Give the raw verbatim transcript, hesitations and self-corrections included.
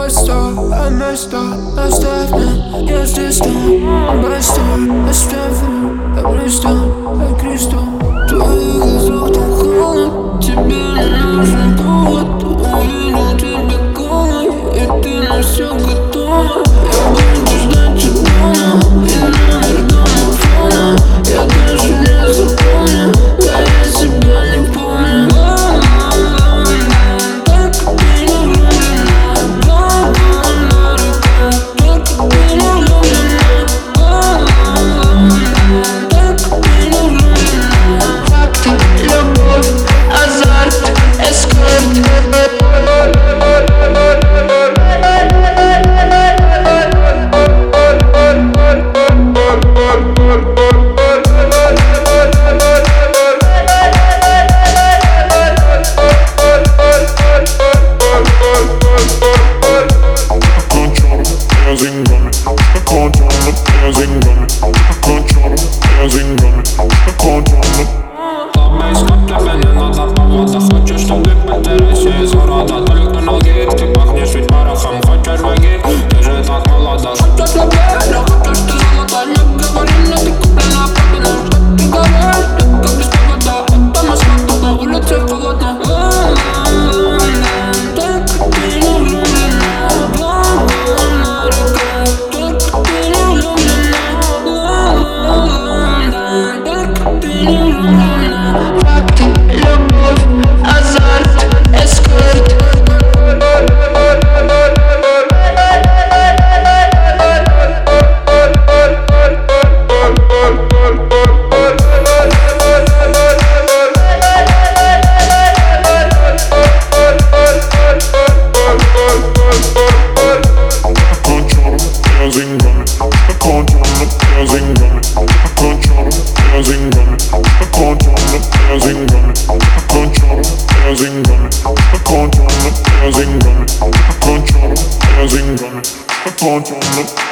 просто место оставь мне. Я здесь там, простой, оставлю. Я блистал, я крестом. В твоих глазах так холод. Тебе не нужен повод. Увидел тебя голой, и ты на все готова. Я буду ждать тебя дома, и номер домофона я даже не запомню, да я себя не помню. Control